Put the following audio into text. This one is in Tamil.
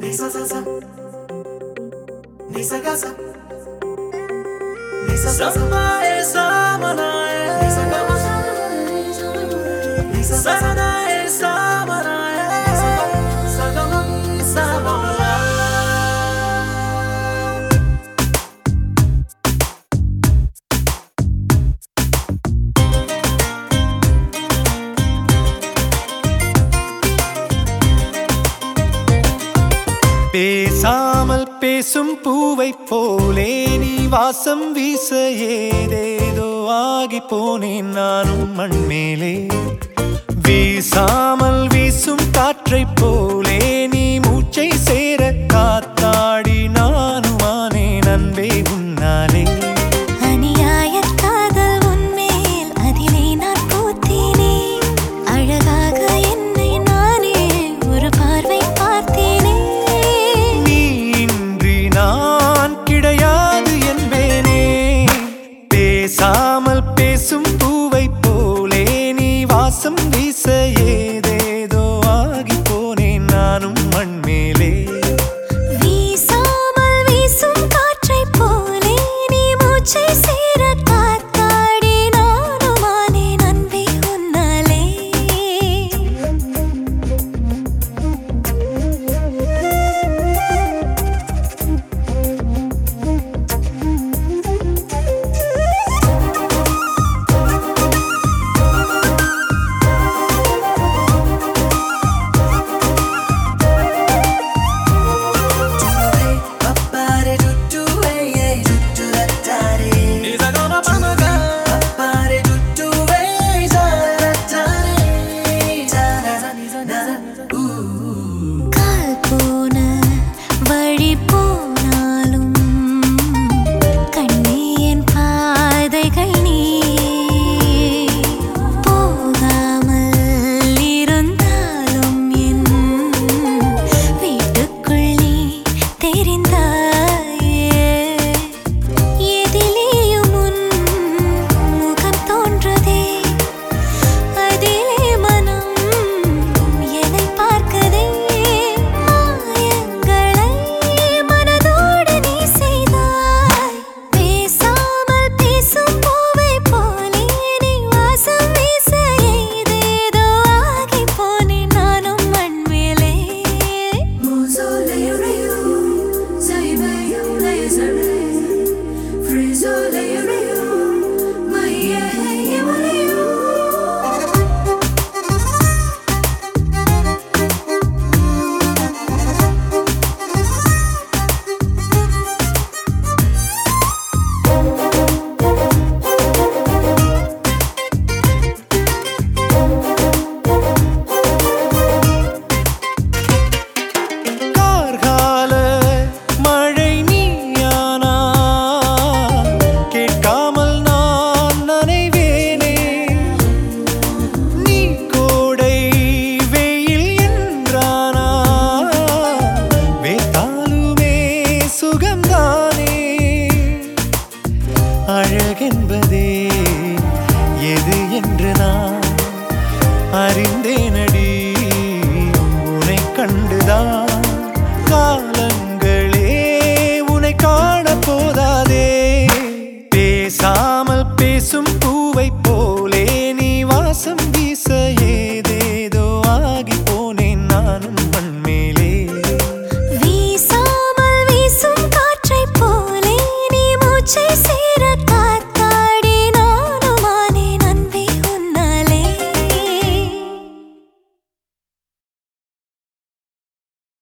Nisa sa Nisa gasa Nisa sama sama na Nisa gasa Nisa sana sama na Nisa sama sama பேசாமல் பேசும் பூவை போலே நீ வாசம் வீச ஏதேதோ ஆகி போனேன் நானும் மண்மேலே வீசாமல் வீசும் காற்றை போலே நீ மூச்சை சேர காத்தாடி நானும் ஆனேன் அன்பே உன்னாலே பேசாமல் பேசும் பூவை போலே நீ வாசம் வீச ஏதேதோ ஆகி போனேன் நானும் மண்மேலே வீசாமல் வீசும் காற்றை போலே நீ மூச்சை சேர காத்தாடி நானும் ஆனேன் அன்பே உன்னாலே அழகென்பதே எது என்று நான் அறிந்தேனடி உன்னை கண்டுதான் காலங்களே உன்னை காண போதாதே பேசாமல் பேசும் பூவை போலே நீ வாசம் வீச ஏதேதோ ஆகி போனேன் நானும் மண்மேலே வீசாமல் வீசும் காற்றை போலே நீ மூச்சை சேர காத்து